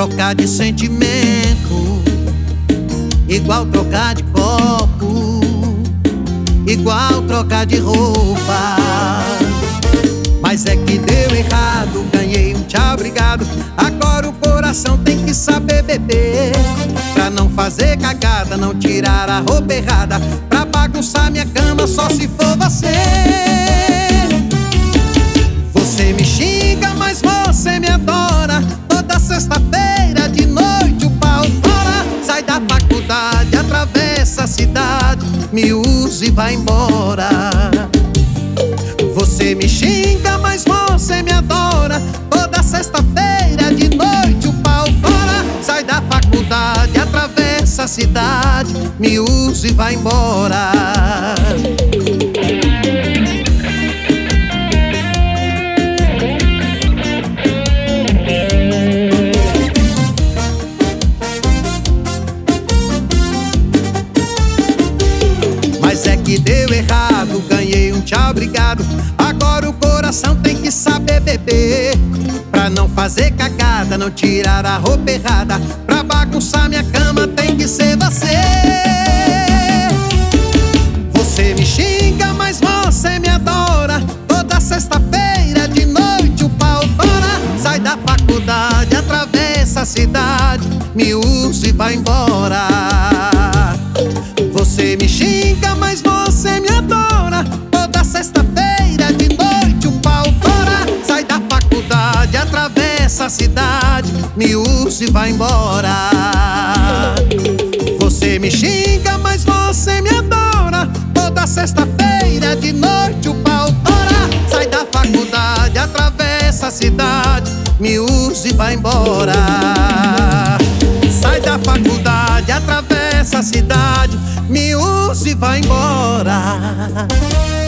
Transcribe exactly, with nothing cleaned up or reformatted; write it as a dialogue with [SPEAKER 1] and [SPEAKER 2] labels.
[SPEAKER 1] trocar de sentimento, igual trocar de copo, igual trocar de roupa. Mas é que deu errado, ganhei um tchau, obrigado. Agora o coração tem que saber beber, pra não fazer cagada, não tirar a roupa errada, pra bagunçar minha cama só se for você. Você me xinga, mas você me adora. Toda sexta-feira de noite o pau fora. Sai da faculdade, atravessa a cidade, me usa e vai embora. Você me xinga, mas você me adora. Toda sexta-feira de noite o pau fora. Sai da faculdade, atravessa a cidade, me usa e vai embora. Mas é que deu errado, ganhei um tchau, obrigado. Agora o coração tem que saber beber, pra não fazer cagada, não tirar a roupa errada, pra bagunçar minha cama tem que ser você. Você me xinga, mas você me adora. Toda sexta-feira de noite o pau fora. Sai da faculdade, atravessa a cidade, me usa e vai embora. Você me xinga, mas você me adora. Toda sexta-feira de noite o pau fora. Sai da faculdade, atravessa a cidade, me usa e vai embora. Você me xinga, mas você me adora. Toda sexta-feira de noite o pau fora. Sai da faculdade, atravessa a cidade, me usa e vai embora. Sai da faculdade, atravessa a cidade, me usa e vai embora.